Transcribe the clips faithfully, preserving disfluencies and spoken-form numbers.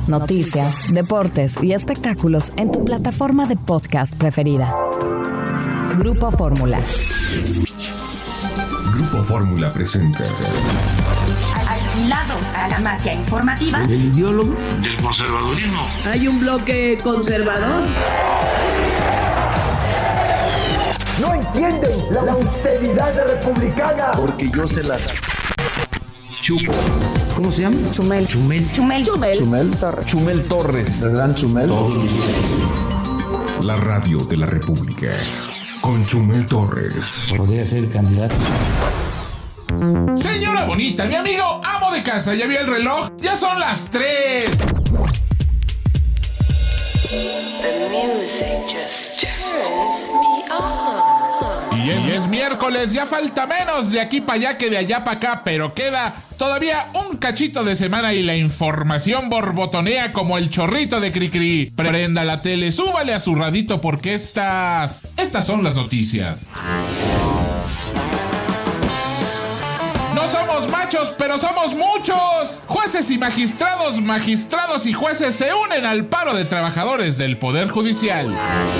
noticias, deportes y espectáculos en tu plataforma de podcast preferida. Grupo Fórmula. Grupo Fórmula presenta. Alquilados a la mafia informativa. El ideólogo del conservadurismo. Hay un bloque conservador. No entienden la, la austeridad republicana. Porque yo se las chupo. ¿Cómo se llama? Chumel. Chumel. Chumel. Chumel. Chumel Torres. Chumel Torres. ¿El gran Chumel? La radio de la República. Con Chumel Torres. Podría ser candidato. Señora bonita, mi amigo amo de casa, ¿ya vio el reloj? ¡Ya son las tres! The music just turns me on. Y es, y es miércoles, ya falta menos de aquí para allá que de allá para acá, pero queda todavía un cachito de semana y la información borbotonea como el chorrito de Cricri. Prenda la tele, súbale a su radito porque estas... Estas son las noticias. No somos machos, pero somos muchos. Jueces y magistrados, magistrados y jueces se unen al paro de trabajadores del Poder Judicial.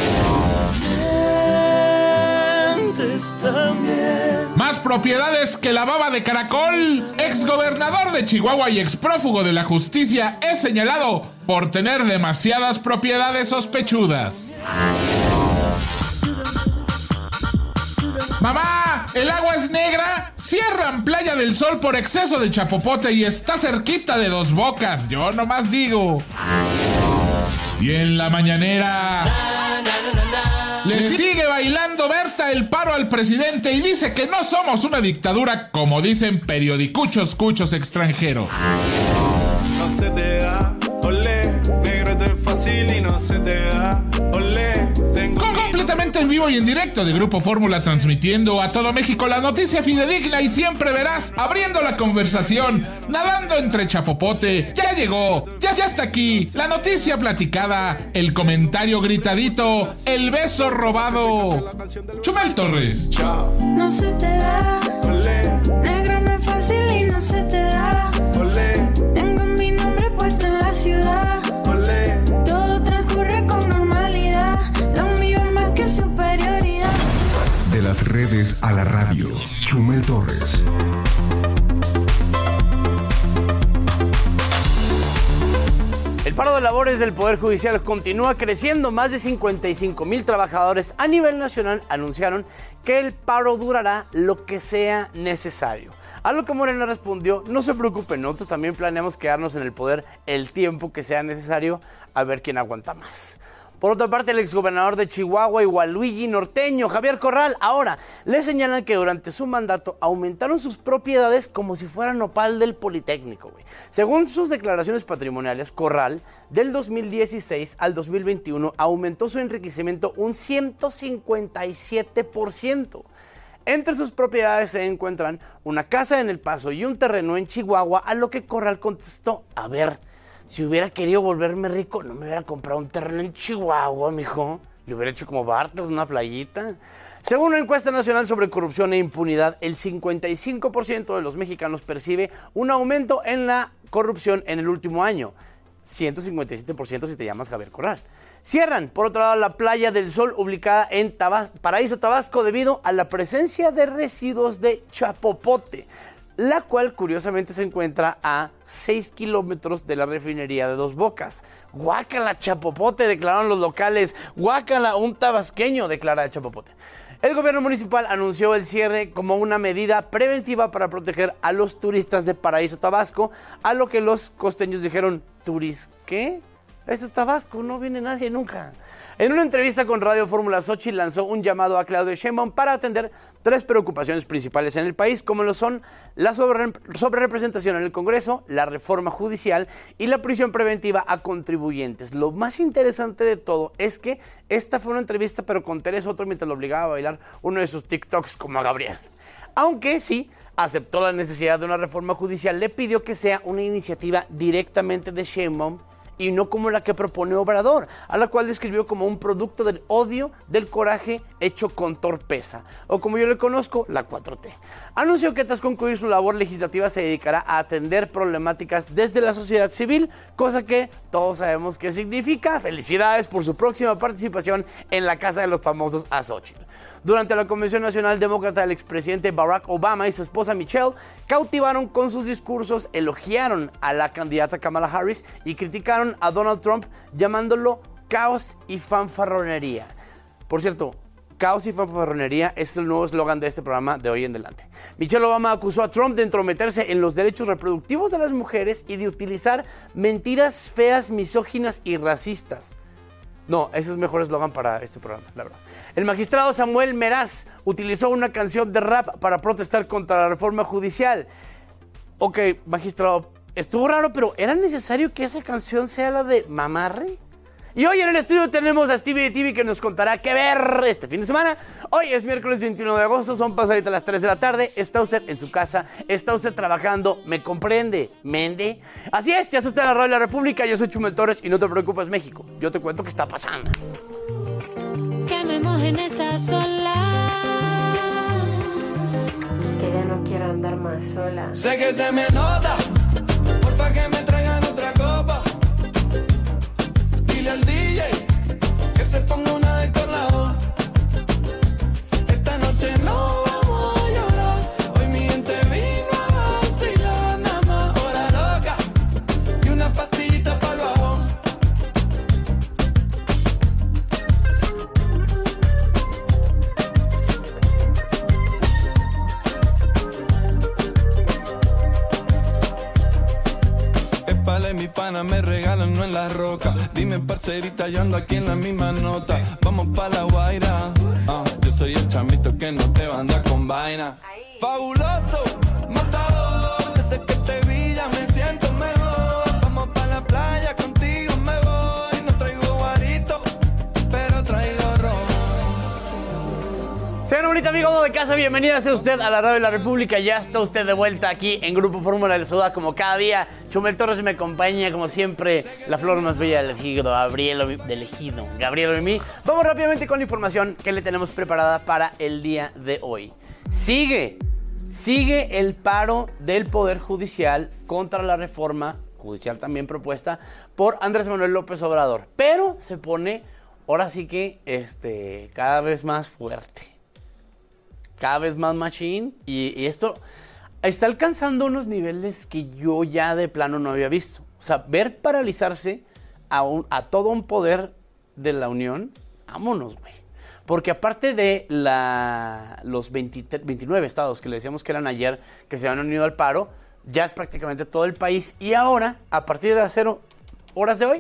Más propiedades que la baba de caracol. Exgobernador de Chihuahua y exprófugo de la justicia es señalado por tener demasiadas propiedades sospechudas. ¡Mamá! ¿El agua es negra? Cierran Playa del Sol por exceso de chapopote y está cerquita de Dos Bocas. Yo nomás digo. Y en la mañanera... Le sigue bailando Berta el paro al presidente y dice que no somos una dictadura, como dicen periodicuchos cuchos extranjeros. No se te da, olé, negro te fácil y no se te da, olé. Con completamente en vivo y en directo de Grupo Fórmula, transmitiendo a todo México la noticia fidedigna y siempre verás, abriendo la conversación, nadando entre chapopote. Ya llegó, ya, ya está aquí, la noticia platicada, el comentario gritadito, el beso robado. Chumel Torres. No se te da, olé. Negro no es fácil y no se te da, olé. Tengo mi nombre puesto en la ciudad, olé. Todo transcurre con normalidad, lo mío es más que superioridad. De las redes a la radio, Chumel Torres. El paro de labores del Poder Judicial continúa creciendo. Más de cincuenta y cinco mil trabajadores a nivel nacional anunciaron que el paro durará lo que sea necesario. A lo que Morena respondió: no se preocupen, nosotros también planeamos quedarnos en el poder el tiempo que sea necesario, a ver quién aguanta más. Por otra parte, el exgobernador de Chihuahua, Igualuigi norteño, Javier Corral, ahora le señalan que durante su mandato aumentaron sus propiedades como si fuera nopal del Politécnico, güey. Según sus declaraciones patrimoniales, Corral, del dos mil dieciséis al dos mil veintiuno, aumentó su enriquecimiento un ciento cincuenta y siete por ciento. Entre sus propiedades se encuentran una casa en El Paso y un terreno en Chihuahua, a lo que Corral contestó: a ver, si hubiera querido volverme rico, no me hubiera comprado un terreno en Chihuahua, mijo. Le hubiera hecho como Bartles, una playita. Según una encuesta nacional sobre corrupción e impunidad, el cincuenta y cinco por ciento de los mexicanos percibe un aumento en la corrupción en el último año. ciento cincuenta y siete por ciento si te llamas Javier Corral. Cierran, por otro lado, la Playa del Sol, ubicada en Tabas- Paraíso, Tabasco, debido a la presencia de residuos de chapopote, la cual curiosamente se encuentra a seis kilómetros de la refinería de Dos Bocas. Guácala, chapopote, declararon los locales. Guácala, un tabasqueño declara de chapopote. El gobierno municipal anunció el cierre como una medida preventiva para proteger a los turistas de Paraíso, Tabasco, a lo que los costeños dijeron: ¿turis qué? Esto es Tabasco, no viene nadie nunca. En una entrevista con Radio Fórmula, Xochitl lanzó un llamado a Claudia Sheinbaum para atender tres preocupaciones principales en el país, como lo son la sobre, sobrerepresentación en el Congreso, la reforma judicial y la prisión preventiva a contribuyentes. Lo más interesante de todo es que esta fue una entrevista, pero con Teresa Otro mientras lo obligaba a bailar uno de sus TikToks como a Gabriel. Aunque sí aceptó la necesidad de una reforma judicial, le pidió que sea una iniciativa directamente de Sheinbaum y no como la que propone Obrador, a la cual describió como un producto del odio, del coraje hecho con torpeza, o como yo le conozco, la cuatro T. Anunció que tras concluir su labor legislativa se dedicará a atender problemáticas desde la sociedad civil, cosa que todos sabemos qué significa. Felicidades por su próxima participación en la Casa de los Famosos a Xochitl. Durante la Convención Nacional Demócrata, el expresidente Barack Obama y su esposa Michelle cautivaron con sus discursos, elogiaron a la candidata Kamala Harris y criticaron a Donald Trump llamándolo caos y fanfarronería. Por cierto, caos y fanfarronería es el nuevo eslogan de este programa de hoy en adelante. Michelle Obama acusó a Trump de entrometerse en los derechos reproductivos de las mujeres y de utilizar mentiras feas, misóginas y racistas. No, ese es el mejor eslogan para este programa, la verdad. El magistrado Samuel Meraz utilizó una canción de rap para protestar contra la reforma judicial. Ok, magistrado, estuvo raro, pero ¿era necesario que esa canción sea la de Mamarre? Y hoy en el estudio tenemos a Stevie de T V que nos contará qué ver este fin de semana. Hoy es miércoles veintiuno de agosto, son pasaditas las tres de la tarde. Está usted en su casa, está usted trabajando, ¿me comprende? ¿Mende? Así es, ya está en la radio de la República, yo soy Chumel Torres y no te preocupes, México. Yo te cuento qué está pasando. Que me mojen esas olas, Que ya no quiero andar más sola. Sé que se me nota, porfa que me traigan otra copa. Dile al D J que se ponga una de colado. Esta noche no vamos a llorar. Hoy mi gente vino a vacilar. Nada más hora loca y una pastillita para el bajón. Espale mi pana, me regalan, no en la roca. Dime parcerita, yo ando aquí en la misma nota. Vamos pa' la guaira. Ah, yo soy el chamito que no te banda con vaina. Fabuloso, matador. Desde que te vi ya me siento mejor. Vamos pa' la playa, contigo me voy. No traigo guarito, pero traigo ron. Señor bonito amigo de casa, bienvenida sea usted a la radio de la República. Ya está usted de vuelta aquí en Grupo Fórmula del Suda como cada día. Chumel Torres me acompaña como siempre, la flor más bella del ejido, Gabriel del ejido, Gabriel y mí. Vamos rápidamente con la información que le tenemos preparada para el día de hoy. Sigue, sigue el paro del Poder Judicial contra la reforma judicial también propuesta por Andrés Manuel López Obrador. Pero se pone, ahora sí que, este, cada vez más fuerte. Cada vez más machín, y, y esto está alcanzando unos niveles que yo ya de plano no había visto. O sea, ver paralizarse a, un, a todo un poder de la Unión, vámonos, güey. Porque aparte de la, los veinte, veintinueve estados que le decíamos que eran ayer, que se han unido al paro, ya es prácticamente todo el país. Y ahora, a partir de las cero horas de hoy,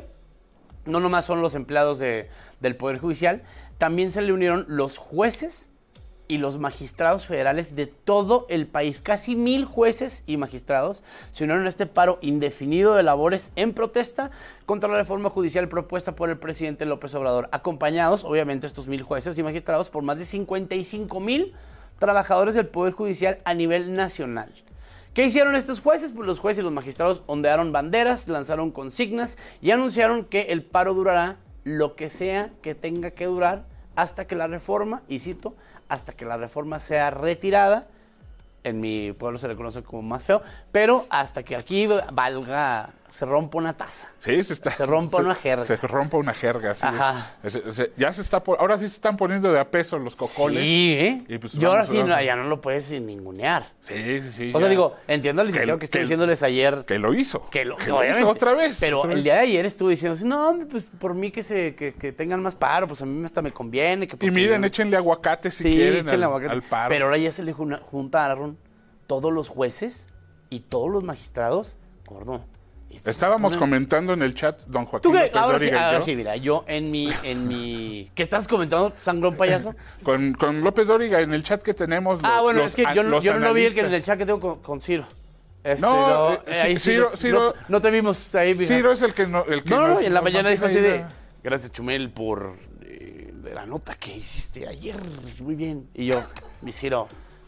no nomás son los empleados de, del Poder Judicial, también se le unieron los jueces y los magistrados federales de todo el país. Casi mil jueces y magistrados se unieron a este paro indefinido de labores en protesta contra la reforma judicial propuesta por el presidente López Obrador, acompañados, obviamente, estos mil jueces y magistrados por más de cincuenta y cinco mil trabajadores del Poder Judicial a nivel nacional. ¿Qué hicieron estos jueces? Pues los jueces y los magistrados ondearon banderas, lanzaron consignas y anunciaron que el paro durará lo que sea que tenga que durar hasta que la reforma, y cito, hasta que la reforma sea retirada, en mi pueblo se le conoce como más feo, pero hasta que aquí valga, se rompa una taza. Sí, se está. Se rompa se, una jerga. Se rompa una jerga, sí. Ajá. Es, es, es, ya se está, ahora sí se están poniendo de a peso los cocoles. Sí, ¿eh? Y pues y ahora sí, vamos. no, ya no lo puedes ningunear. Sí, sí, sí. O ya. sea, digo, entiendo al licenciado que, que estoy diciéndoles ayer. Que lo hizo. Que lo, que lo hizo otra vez. Pero otra el vez. día de ayer estuvo diciendo, no, pues por mí que se que, que tengan más paro, pues a mí hasta me conviene. Que y miren, yo... échenle aguacate si sí, quieren échenle al, aguacate. al paro. Pero ahora ya se le juntaron todos los jueces y todos los magistrados, gordo. Estábamos una... comentando en el chat, don Joaquín ¿Tú qué? López Ahora sí, Dóriga y ahora yo. sí, mira, yo en mi, en mi... ¿Qué estás comentando, sangrón payaso? con, con López Dóriga en el chat que tenemos. Ah, los, bueno, los, es que yo, los yo no vi el, que analistas. en el chat que tengo con, con Ciro. Este, no, no eh, ahí sí Ciro, no, Ciro, no, no te vimos ahí. Mira. Ciro es el que no... El que no, no, nos, y en la nos mañana dijo así ahí de... la... Gracias, Chumel, por eh, la nota que hiciste ayer. Muy bien. Y yo, mi Ciro,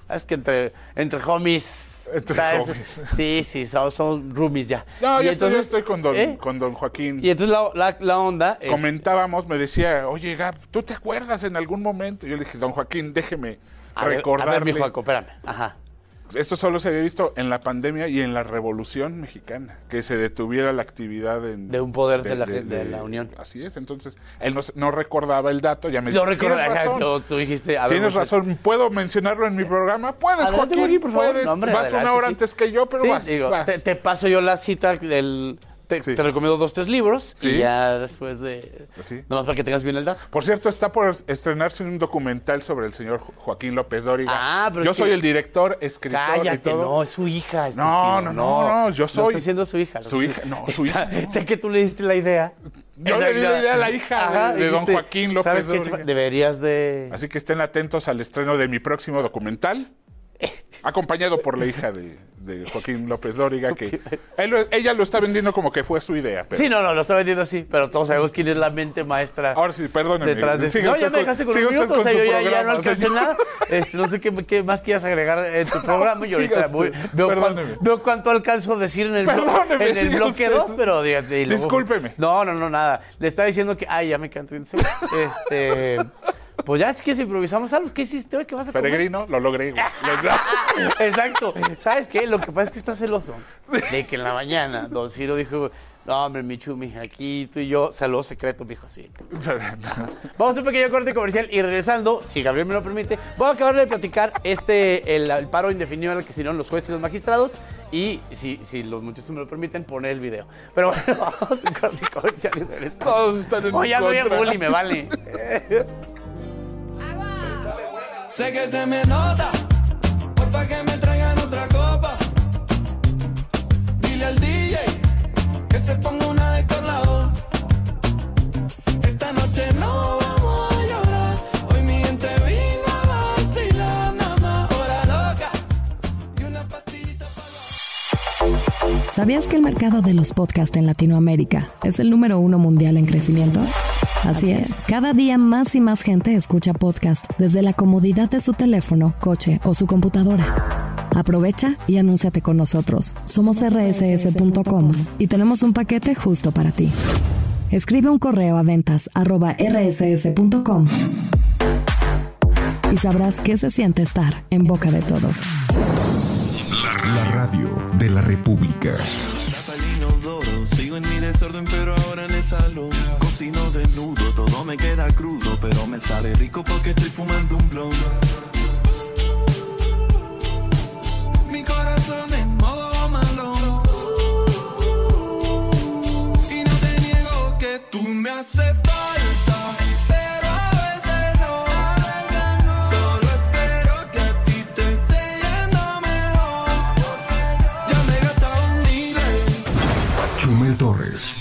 Es que entre, entre homies... Entre ¿sabes? homies. Sí, sí, son, son roomies ya. No, y yo, entonces, estoy, yo estoy con don, ¿eh? con don Joaquín. Y entonces la, la, la onda... es- Comentábamos, me decía, oye, Gab, ¿tú te acuerdas en algún momento? Yo le dije, don Joaquín, déjeme a ver, recordarle. a ver, mi Joaco, espérame. Ajá. Esto solo se había visto en la pandemia y en la Revolución Mexicana, que se detuviera la actividad en, De un poder de, de, la, de, de la Unión. Así es, entonces él no, no recordaba el dato, ya me Lo dijo, recuerdo, "Tienes razón, tú, tú dijiste... A ver, tienes muchachos. razón, ¿puedo mencionarlo en mi programa? Puedes, Adelante, Joaquín, Joaquín, por favor. puedes, No, hombre, vas adelante, una hora sí. antes que yo, pero Sí, vas, digo, vas. Te, te paso yo la cita del... Te, Sí. te recomiendo dos, tres libros Sí. y ya después de... Sí. Nomás para que tengas bien el dato. Por cierto, está por estrenarse un documental sobre el señor Jo- Joaquín López Dóriga. Ah, pero yo es soy que- el director, escritor y Cállate, todo. no, es su hija. No, estúpido, no, no, no, yo soy- No está siendo su hija. Su hija, no, su Está- hija, no. Sé que tú le diste la idea. Yo le di la idea a la hija de- de don Joaquín López ¿Sabes qué? Dóriga. Deberías de... Así que estén atentos al estreno de mi próximo documental, acompañado por la hija de, de Joaquín López Dóriga, que él lo- ella lo está vendiendo como que fue su idea. Pero... Sí, no, no, lo está vendiendo así, pero todos sabemos quién es la mente maestra. Ahora sí, perdónenme. Detrás de... Siga No, usted ya me dejaste con siga un usted minuto, o sea, su yo ya, ya no programa, alcancé señor. nada. Este, no sé qué, qué más quieras agregar en tu programa. Yo Siga ahorita voy, usted, veo, cuán- perdóneme. veo cuánto alcanzo a decir en el, blo- Perdóneme, en el siga bloque usted. dos, pero dígate. y luego- Discúlpeme. No, no, no, nada. Le estaba diciendo que... Ay, ya me canto. Este... Pues ya, es que si improvisamos algo, ¿qué hiciste hoy? ¿Qué vas a comer? Peregrino, lo logré. güey. Exacto. ¿Sabes qué? Lo que pasa es que está celoso de que en la mañana don Ciro dijo, no, hombre, mi Chumi, aquí tú y yo, saludo secreto, me dijo así. Vamos a un pequeño corte comercial y regresando, si Gabriel me lo permite, voy a acabar de platicar este, el, el paro indefinido al que se dieron los jueces y los magistrados y, si, si los muchachos me lo permiten, poner el video. Pero bueno, vamos a un corte comercial y regresamos. Todos están en Oye, ya me voy a contra. bully, me vale. Sé que se me nota, porfa que me traigan otra copa. Dile al D J que se ponga una de Héctor Lavoe. Esta noche no vamos a llorar, hoy mi gente vino a vacilar, nada más hora loca y una pastillita para... ¿Sabías que el mercado de los podcasts en Latinoamérica es el número uno mundial en crecimiento? Así es, cada día más y más gente escucha podcast desde la comodidad de su teléfono, coche o su computadora. Aprovecha y anúnciate con nosotros. Somos erre ese ese punto com y tenemos un paquete justo para ti. Escribe un correo a ventas arroba erre ese ese punto com y sabrás qué se siente estar en boca de todos. La radio de la República. Tapa el inodoro, sigo en mi desorden pero ahora en el salón. Cocino desnudo, todo me queda crudo, pero me sabe rico porque estoy fumando un blon. Mi corazón en modo malón. Y no te niego que tú me haces falta, pero a veces no. Solo espero que a ti te esté yendo mejor. Ya me he gastado miles. Chumel Torres.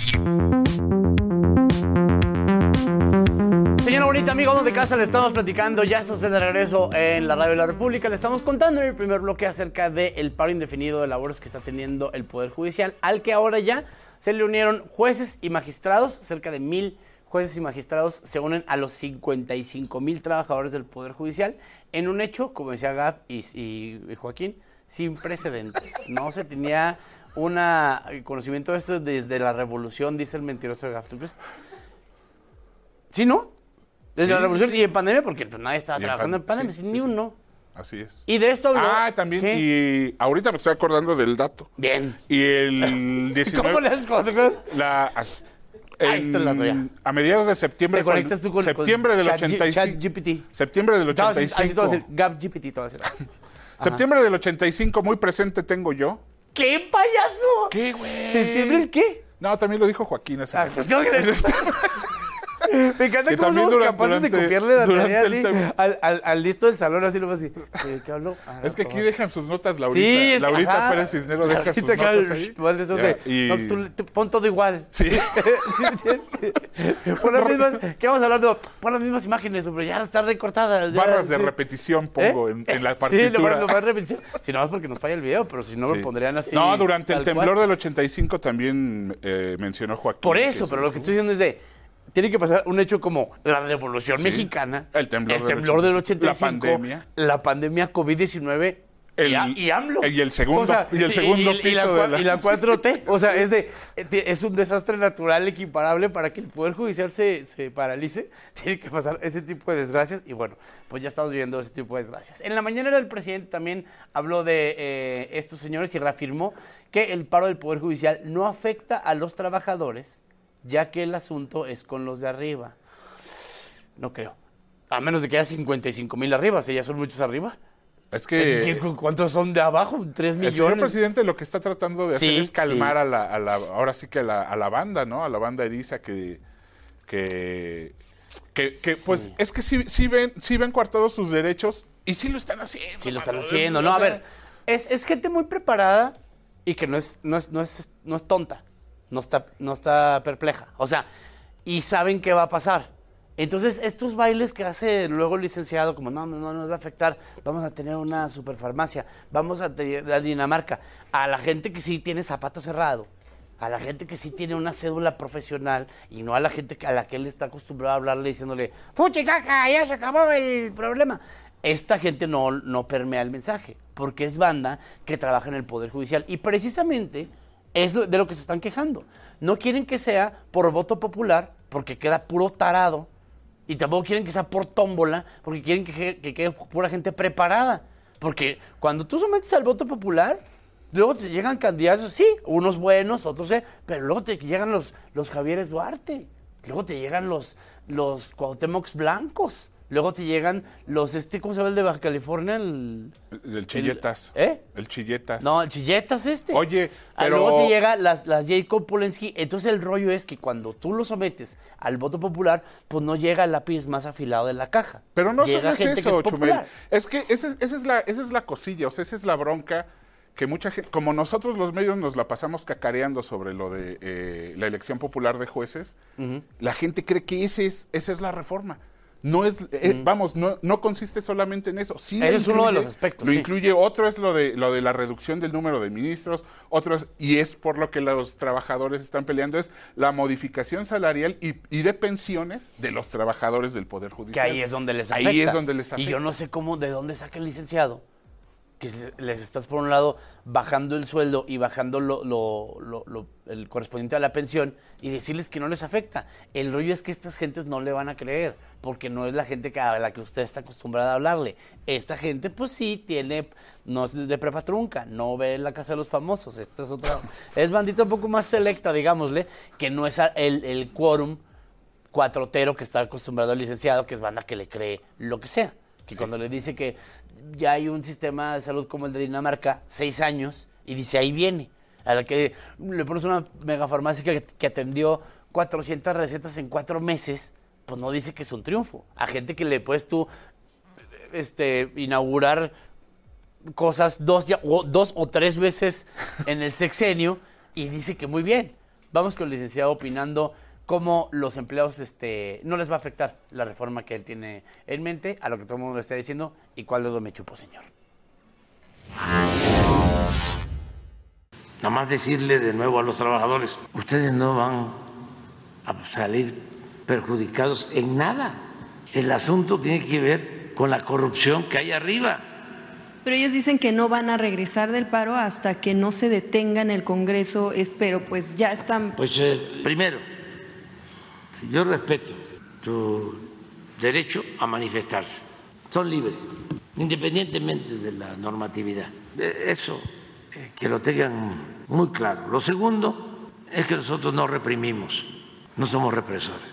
Señora bonita, amigo de casa, le estamos platicando, ya está usted de regreso en la Radio de la República, le estamos contando en el primer bloque acerca del paro indefinido de labores que está teniendo el Poder Judicial, al que ahora ya se le unieron jueces y magistrados, cerca de mil jueces y magistrados se unen a los cincuenta y cinco mil trabajadores del Poder Judicial, en un hecho, como decía Gab y, y, y Joaquín, sin precedentes. No se tenía un conocimiento de esto desde la Revolución, dice el mentiroso de Gab, ¿tú crees? ¿Sí, no? Desde Sí. la revolución y en pandemia, porque pues, nadie estaba Y en trabajando en pan- pandemia, sí, sin sí, ni sí. uno. Así es. Y de esto habló... Ah, también, ¿Qué? y ahorita me estoy acordando del dato. Bien. Y el diecinueve... ¿Cómo le haces cuando te acuerdas? La, Ahí está el dato ya. A mediados de septiembre... Te conectas tú con... Septiembre con del Chat- ochenta y cinco. ChatGPT. Septiembre del No, ochenta y así, así te voy a cinco. decir, GapGPT te voy a decir. Ajá. Septiembre del ochenta y cinco, muy presente tengo yo. ¿Qué, payaso? ¿Qué, güey? ¿Septiembre el qué? No, también lo dijo Joaquín. Hace Ah, rato. pues no, que- Me encanta Que cómo también somos durante- capaces de durante- copiarle la durante tarea el así tema. al, al, al listo del salón, así lo así. ¿De qué hablo? Ah, Es que no, aquí no. dejan sus notas, Laurita. Sí, es, Laurita ajá. Pérez Cisneros deja sus Laurita acá, notas ahí. vale, eso Ya, sí. y- No, tú, tú pon todo igual. Sí. ¿Sí me entiendes? Pon las mismas, ¿qué vamos a hablar de? Pon las mismas imágenes, hombre, ya están recortadas. ya, Barras de sí. repetición pongo ¿Eh? en, en la Sí, partitura. lo más, lo más repetición. Si no es porque nos falla el video, pero si no Sí. lo pondrían así. No, durante el tal temblor cual. del ochenta y cinco también eh, mencionó Joaquín. Por que eso, sí. pero lo que estoy diciendo es de tiene que pasar un hecho como la Revolución Sí. Mexicana, El temblor el del temblor del ochenta y cinco, la pandemia. la pandemia COVID diecinueve El- y, a- y AMLO. y el segundo- O sea, y el segundo y- y- y la piso de cua- la- y la cuatro T. O sea, es de es un desastre natural equiparable para que el Poder Judicial se, se paralice. Tiene que pasar ese tipo de desgracias y bueno, pues ya estamos viviendo ese tipo de desgracias. En la mañana el presidente también habló de eh, estos señores y reafirmó que el paro del Poder Judicial no afecta a los trabajadores, ya que el asunto es con los de arriba. No creo. A menos de que haya cincuenta y cinco mil arriba, si ya son muchos arriba. Es que... Es que, ¿cuántos son de abajo? ¿Tres El señor millones? presidente lo que está tratando de hacer Sí, es calmar sí. a, la, a la, ahora sí que a la, a la banda, ¿no? A la banda eriza que, que, que, que, pues, Sí. es que sí, sí ven, sí ven coartados sus derechos y sí lo están haciendo. Sí, lo están mano. haciendo. O No, a sea, ver, es, es gente muy preparada y que no es, no es, no es, no es tonta. No está, no está perpleja. O sea, y saben qué va a pasar. Entonces, estos bailes que hace luego el licenciado, como no, no, no nos va a afectar, vamos a tener una superfarmacia, vamos a tener a Dinamarca, a la gente que sí tiene zapato cerrado, a la gente que sí tiene una cédula profesional y no a la gente que- a la que él está acostumbrado a hablarle diciéndole, ¡puchi caca, ya se acabó el problema! Esta gente no, no permea el mensaje, porque es banda que trabaja en el Poder Judicial. Y precisamente es lo- de lo que se están quejando. No quieren que sea por voto popular, porque queda puro tarado. Y tampoco quieren que sea por tómbola, porque quieren que, je- que quede pura gente preparada. Porque cuando tú sometes al voto popular, luego te llegan candidatos, sí, unos buenos, otros eh, pero luego te llegan los, los Javieres Duarte, luego te llegan los, los Cuauhtémocs blancos, luego te llegan los, este, ¿cómo se llama el de Baja California? El, El Chilletas. el- ¿Eh? El Chilletas. No, el Chilletas este. Oye, Ah, pero- luego te llega las, las Jacob Polensky. Entonces el rollo es que cuando tú lo sometes al voto popular, pues no llega el lápiz más afilado de la caja. Pero no llega solo es gente eso, que es Chumel. popular. Es que esa es, esa es la, esa es la cosilla, o sea, esa es la bronca que mucha gente, como nosotros los medios nos la pasamos cacareando sobre lo de eh, la elección popular de jueces, la gente cree que ese es, esa es la reforma. No es, eh, vamos, no, no consiste solamente en eso. Sí Ese lo es uno de incluye, los aspectos, Lo sí. incluye, otro es lo de lo de la reducción del número de ministros, otro es, y es por lo que los trabajadores están peleando, es la modificación salarial y, y de pensiones de los trabajadores del Poder Que Judicial. ahí es donde les afecta. Ahí es donde les afecta. Y yo no sé cómo, de dónde saca el licenciado, que se- les estás por un lado bajando el sueldo y bajando lo, lo- lo- lo- el correspondiente a la pensión y decirles que no les afecta. El rollo es que estas gentes no le van a creer, porque no es la gente que, a la que usted está acostumbrada a hablarle. Esta gente, pues sí, tiene, no es de prepa trunca, no ve La Casa de los Famosos. Esta es otra, es bandita un poco más selecta, digámosle, que no es a- el, el quórum cuatrotero que está acostumbrado al licenciado, que es banda que le cree lo que sea. Que cuando le dice que ya hay un sistema de salud como el de Dinamarca, seis años, y dice, ahí viene. A la que le pones una megafarmacia que, que atendió cuatrocientas recetas en cuatro meses, pues no dice que es un triunfo. A gente que le puedes tú este, inaugurar cosas dos, ya, o, dos o tres veces en el sexenio y dice que muy bien. Vamos con el licenciado opinando cómo los empleados este, no les va a afectar la reforma que él tiene en mente, a lo que todo el mundo le está diciendo, y cuál dedo me chupo, señor. Nada más decirle de nuevo a los trabajadores, ustedes no van a salir perjudicados en nada. El asunto tiene que ver con la corrupción que hay arriba. Pero ellos dicen que no van a regresar del paro hasta que no se detenga en el Congreso, pero pues ya están... Pues eh, primero, yo respeto tu derecho a manifestarse. Son libres, independientemente de la normatividad. Eso, eh, que lo tengan muy claro. Lo segundo es que nosotros no reprimimos, no somos represores.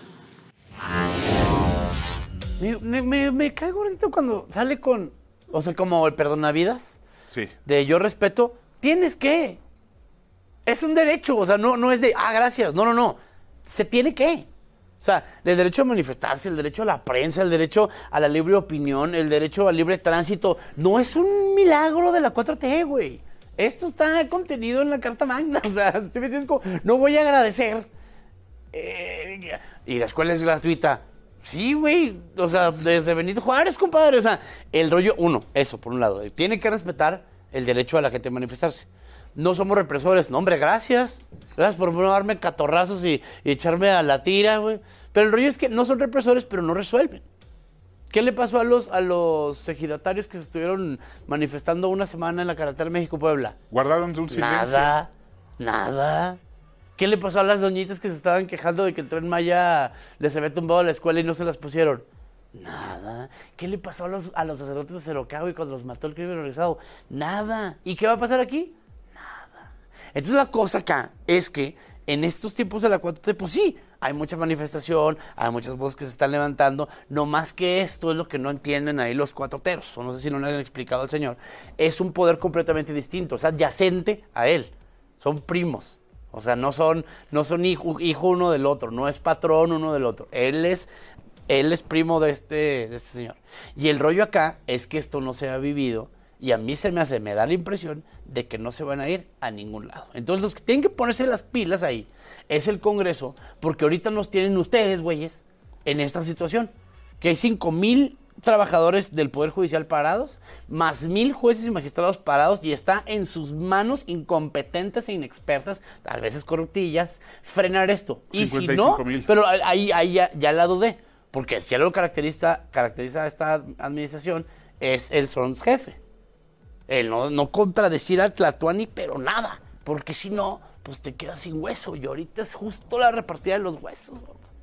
Me, me, me, me cae gordito cuando sale con, o sea, como el perdonavidas. Sí. De yo respeto, tienes que. Es un derecho, o sea, no, no es de, ah, gracias. No, no, no. Se tiene que. O sea, el derecho a manifestarse, el derecho a la prensa, el derecho a la libre opinión, el derecho al libre tránsito, no es un milagro de la cuatro T, güey. Esto está contenido en la Carta Magna. O sea, ¿sí me entiendes? Como, no voy a agradecer. Eh, y la escuela es gratuita. Sí, güey. O sea, desde Benito Juárez, compadre. O sea, el rollo, uno, eso, por un lado. Tiene que respetar el derecho a la gente a manifestarse. No somos represores. No, hombre, gracias. Gracias por no darme catorrazos y, y echarme a la tira, güey. Pero el rollo es que no son represores, pero no resuelven. ¿Qué le pasó a los, a los ejidatarios que se estuvieron manifestando una semana en la carretera México-Puebla? Guardaron un silencio. Nada, nada. ¿Qué le pasó a las doñitas que se estaban quejando de que el Tren Maya les había tumbado a la escuela y no se las pusieron? Nada. ¿Qué le pasó a los, a los sacerdotes de Cerocagui cuando los mató el crimen organizado? Nada. ¿Y qué va a pasar aquí? Nada. Entonces la cosa acá es que en estos tiempos de la cuatro T, pues sí, hay mucha manifestación, hay muchas voces que se están levantando, no más que esto es lo que no entienden ahí los cuatroteros, o no sé si no le han explicado al señor, es un poder completamente distinto, es adyacente a él, son primos, o sea, no son, no son hijo, hijo uno del otro, no es patrón uno del otro, él es, él es primo de este, de este señor. Y el rollo acá es que esto no se ha vivido, y a mí se me hace, me da la impresión de que no se van a ir a ningún lado. Entonces los que tienen que ponerse las pilas ahí es el Congreso, porque ahorita nos tienen ustedes, güeyes, en esta situación. Que hay cinco mil trabajadores del Poder Judicial parados, más mil jueces y magistrados parados, y está en sus manos incompetentes e inexpertas, a veces corruptillas, frenar esto. Y si no, pero ahí, ahí ya, ya la dudé, porque si algo caracteriza, caracteriza a esta administración es el Sons jefe. El no, no contradecir al Tlatuani, pero nada. Porque si no, pues te quedas sin hueso. Y ahorita es justo la repartida de los huesos.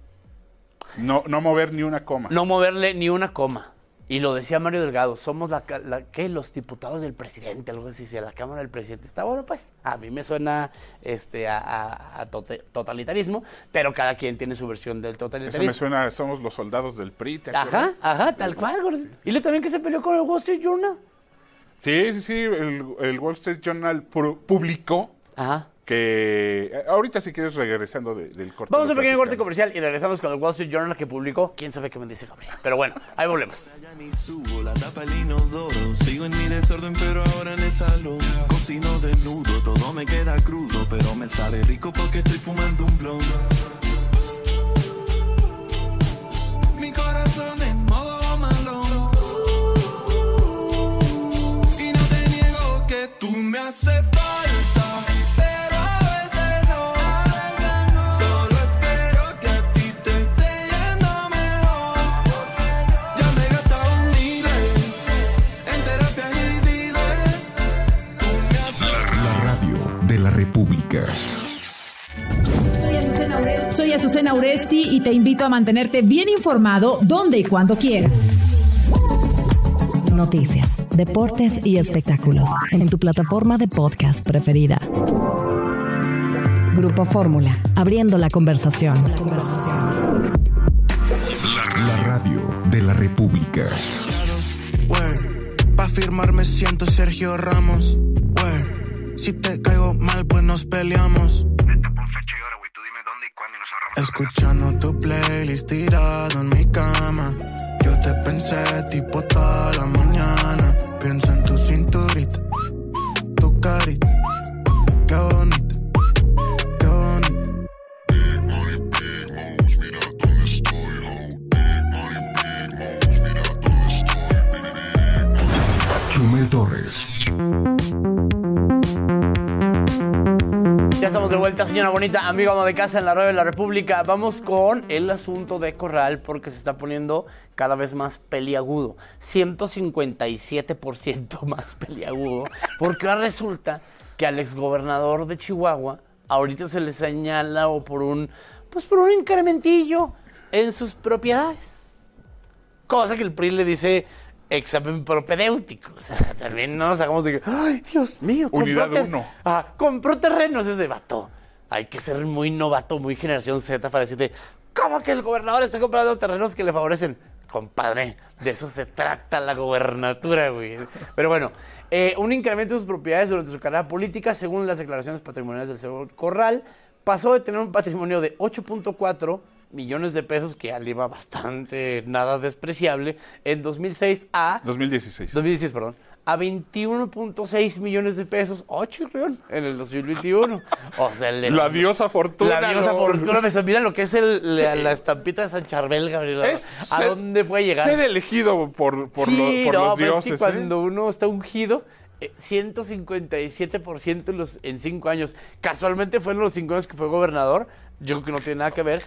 No, no mover ni una coma. No moverle ni una coma. Y lo decía Mario Delgado, somos la, la ¿qué? Los diputados del presidente, algo así, la Cámara del Presidente. Está bueno, pues. A mí me suena este, a, a, a totalitarismo, pero cada quien tiene su versión del totalitarismo. Eso me suena, somos los soldados del P R I, ¿te Ajá, acuerdas? ajá, tal cual, gordito. Y le también que se peleó con el Wall Street Journal. Sí, sí, sí, el, el Wall Street Journal pu- publicó Ajá. que... Ahorita si quieres regresando de, del corte. Vamos a un pequeño corte comercial y regresamos con el Wall Street Journal que publicó. ¿Quién sabe qué me dice Gabriel? Pero bueno, ahí volvemos. Ya ni subo la tapa el inodoro. Sigo en mi desorden pero ahora en el salón. Cocino desnudo, todo me queda crudo, pero me sale rico porque estoy fumando un blon. Mi corazón en modo malo. Tú me haces falta, pero a veces no. Solo espero que a ti te esté yendo mejor. Ya me he gastado miles en terapia y diles. Tú me haces La radio de la República. Soy Azucena Uresti. Soy Azucena Uresti y te invito a mantenerte bien informado donde y cuando quieras. Noticias, deportes y espectáculos en tu plataforma de podcast preferida. Grupo Fórmula, abriendo la conversación. La conversación. La radio de la República. Pa' firmar me siento Sergio Ramos. Wey. Si te caigo mal, pues nos peleamos. Escuchando tu playlist tirado en mi cama. Yo te pensé tipo toda la mañana. Pienso en tu cinturita, tu carita. Qué bonita, qué bonita. Big money, big moves, mira dónde estoy, ho. Big money, big moves, mira dónde estoy. Big, big money. Chumel Torres. Ya estamos de vuelta, señora bonita, amigo amo de casa en la radio de la República. Vamos con el asunto de Corral porque se está poniendo cada vez más peliagudo. ciento cincuenta y siete por ciento más peliagudo. Porque ahora resulta que al exgobernador de Chihuahua ahorita se le señala o por un, pues por un incrementillo en sus propiedades. Cosa que el P R I le dice examen propedéutico. O sea, también no nos hagamos de que, ay, Dios mío. Unidad ter- uno. Ah, compró terrenos. Es de vato. Hay que ser muy novato, muy generación Z para decirte, ¿cómo que el gobernador está comprando terrenos que le favorecen? Compadre, de eso se trata la gobernatura, güey. Pero bueno, eh, un incremento de sus propiedades durante su carrera política, según las declaraciones patrimoniales del señor Corral, pasó de tener un patrimonio de ocho punto cuatro millones de pesos, que ya le iba bastante, nada despreciable, en dos mil seis a... dos mil dieciséis. dos mil dieciséis, perdón. A veintiuno punto seis millones de pesos. ¡Oh, chirrión! En el dos mil veintiuno. O sea, le, la diosa fortuna. La diosa no. fortuna. Mira lo que es el, la, la estampita de San Charbel, Gabriel. Es ¿A ser, dónde puede llegar? Ser elegido por, por, sí, lo, por no, los pero dioses. Es que cuando ¿eh? uno está ungido, eh, ciento cincuenta y siete por ciento en, los, en cinco años. Casualmente fue en los cinco años que fue gobernador. Yo creo que no tiene nada que ver.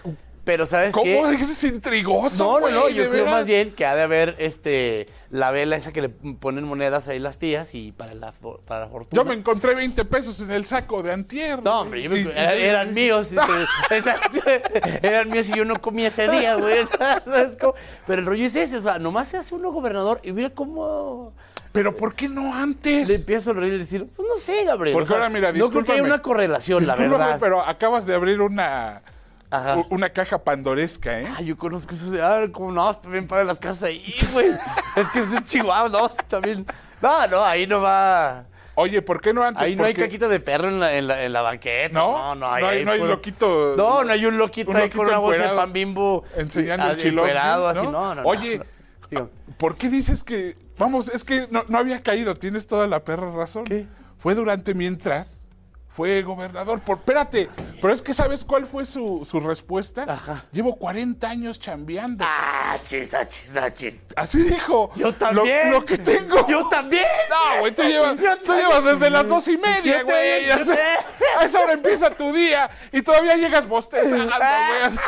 Pero ¿sabes ¿Cómo qué? eres intrigoso, No, no, güey, no, yo de creo veras? más bien que ha de haber este la vela esa que le ponen monedas ahí las tías y para la, fo- para la fortuna. Yo me encontré veinte pesos en el saco de antier. No, hombre, yo me- Y- y- eran, eran míos. este, esa- eran míos y yo no comí ese día, güey. ¿Sabes cómo? Pero el rollo es ese, o sea, nomás se hace uno gobernador y mira cómo... Pero ¿por qué no antes? Le empiezo a reír y decir, pues no sé, Gabriel. Porque o sea, ahora, mira, no creo que haya discúlpame. una correlación, la Discúlpame, verdad. pero acabas de abrir una... Ajá. u- Una caja pandoresca, ¿eh? Ah, yo conozco eso de, ah, como no, está bien para las casas ahí, güey. Es que es de Chihuahua, no, está bien. No, no, ahí no va. Oye, ¿por qué no antes? Ahí no hay Porque- caquita de perro en la, en la, en la banqueta. ¿No? No, no, ahí, No hay- ahí no hay puro- loquito- No, no hay un loquito un ahí loquito con una bolsa de encuerado pan Bimbo. enseñando ah, el chilón, encuerado, ¿no? así, no, no, Oye, no. Digo, ¿por qué dices que... Vamos, es que no, no había caído, tienes toda la perra razón. ¿Qué? Fue durante mientras fue gobernador. Por, espérate, pero es que ¿sabes cuál fue su, su respuesta? Ajá. Llevo cuarenta años chambeando. ah, chis, ah, chis, ah, chis. Así dijo. Yo también. Lo, lo que tengo. Yo también. No, güey, tú llevas, Yo tú también. llevas desde las dos y media, Yo güey. también, Ya yo sé. sé. A esa hora empieza tu día y todavía llegas bostezando, güey. así.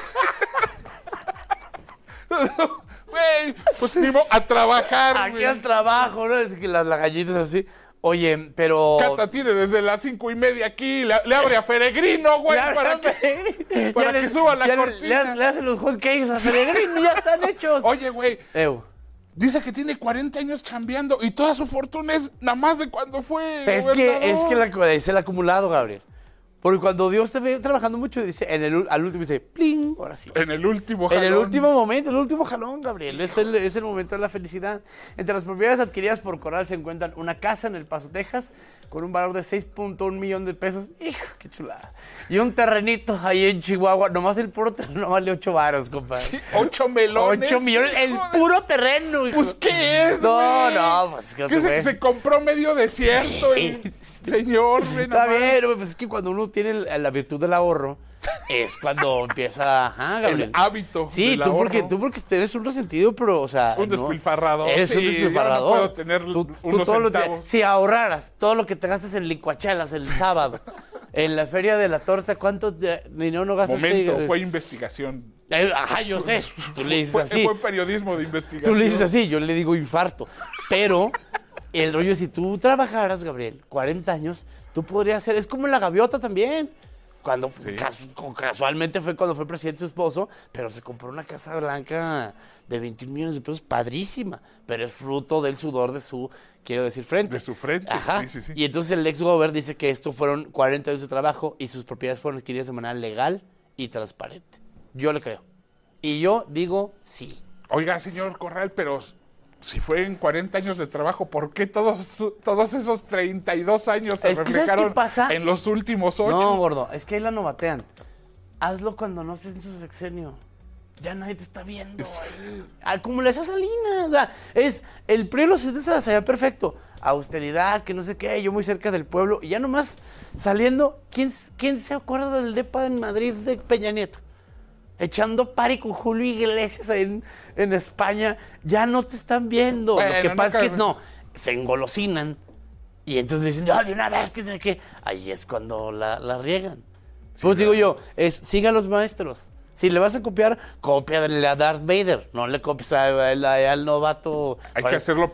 Güey, pues ni modo, a trabajar, Aquí güey. al trabajo, ¿no? Es que las, las gallitas así. Oye, pero... Cata tiene desde las cinco y media aquí, le, le abre a Feregrino, güey, Ya, para ya, que, ya para le- que suba la ya le- cortina. Le, le hacen los hot cakes a Peregrino y ya están hechos. Oye, güey, Ew. dice que tiene cuarenta años chambeando y toda su fortuna es nada más de cuando fue Es gobernador. que, es que la, es el acumulado, Gabriel. Porque cuando Dios te ve trabajando mucho, dice, en el, ul- al último dice, ¡pling! Ahora sí. En el último En el jalón. último momento, el último jalón, Gabriel. Es el, es el momento de la felicidad. Entre las propiedades adquiridas por Coral se encuentran una casa en El Paso, Texas, con un valor de seis punto uno millón de pesos. ¡Hijo, qué chulada! Y un terrenito ahí en Chihuahua. Nomás el puro terreno, nomás le ocho varos, compadre. Ocho melones. Ocho millones, el Hijo de- puro terreno, hijo. Pues, ¿qué es, No, güey? no, pues, ¿qué Que te se, ves? se compró medio desierto el señor, güey. Está nomás. bien, güey, pues es que cuando uno tiene el- la virtud del ahorro, es cuando empieza, ajá, Gabriel. El hábito Sí, del tú porque, ahorro. tú porque eres un resentido, pero, o sea... Un no, despilfarrador. Eres Sí, un yo no despilfarrador. puedo tener Tú- tú unos todo lo que- centavos. si ahorraras todo lo que te gastas en licuachelas el sábado, en la feria de la torta, ¿cuánto de- dinero no gastaste? Momento, fue investigación. Eh, Ajá, yo sé. Tú le dices Fue, así. fue periodismo de investigación. Tú le dices así, yo le digo infarto. Pero el rollo, si tú trabajaras, Gabriel, cuarenta años, tú podrías ser, es como la gaviota también. Cuando casu- casualmente fue cuando fue presidente su esposo, pero se compró una casa blanca de veintiún millones de pesos, padrísima, pero es fruto del sudor de su, quiero decir, frente. De su frente, Ajá. sí, sí, sí. Y entonces el ex gobernador dice que esto fueron cuarenta años de trabajo y sus propiedades fueron adquiridas de manera legal y transparente. Yo le creo. Y yo digo sí. Oiga, señor Corral, pero si fue en cuarenta años de trabajo, ¿por qué todos, su- todos esos treinta y dos años se Es que, ¿sabes reflejaron qué pasa? en los últimos ocho? No, gordo, es que ahí la novatean. Hazlo cuando no estés en su sexenio. Ya nadie te está viendo. ahí. Ah, como le hace a Salinas. O sea, es el P R I de los setenta se la sabía perfecto. Austeridad, que no sé qué, yo muy cerca del pueblo. Y ya nomás saliendo, ¿quién, quién se acuerda del depa en Madrid de Peña Nieto? Echando pari con Julio Iglesias en, en España. Ya no te están viendo. Bueno, Lo que pasa nunca- es que es, no, se engolosinan. Y entonces dicen, no, de una vez, que sé qué. Ahí es cuando la, la riegan. Pues digo yo, es, siga a los maestros. Si le vas a copiar, cópiale a Darth Vader. No le copies a- a- a- al novato. Hay que hacerlo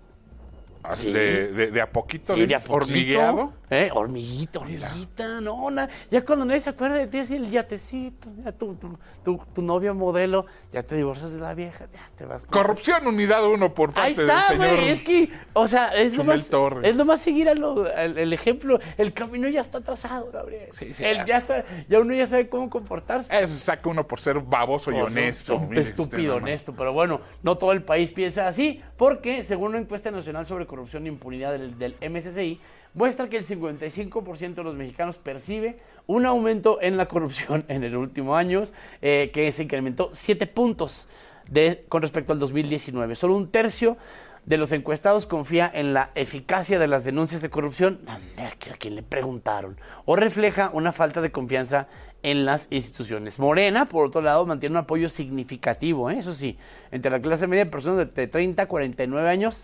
Sí. de, de- de a poquito, Sí, de a dices, poquito. hormigueado. ¿Eh? Hormiguita, hormiguita. No, na- ya cuando nadie se acuerda de ti, así el yatecito, ya tu, tu, tu, tu novia modelo, ya te divorcias de la vieja, ya te vas. con- Corrupción unidad uno por parte Ahí está, del señor. güey. Es que, o sea, es Chumel nomás, Torres. es nomás seguir a lo- al- el ejemplo. El camino ya está trazado, Gabriel. Sí, sí, El ya ya, sa- ya uno ya sabe cómo comportarse. Eso saca uno por ser baboso y Por honesto. ser mire usted estúpido, nomás. honesto. Pero bueno, no todo el país piensa así, porque según una encuesta nacional sobre corrupción e impunidad del, del M S C I, muestra que el cincuenta y cinco por ciento de los mexicanos percibe un aumento en la corrupción en el último año, eh, que se incrementó siete puntos de, con respecto al dos mil diecinueve. Solo un tercio de los encuestados confía en la eficacia de las denuncias de corrupción. Anda, ¿a quién le preguntaron? O refleja una falta de confianza en las instituciones. Morena, por otro lado, mantiene un apoyo significativo, ¿eh? Eso sí, entre la clase media de personas de, de treinta a cuarenta y nueve años,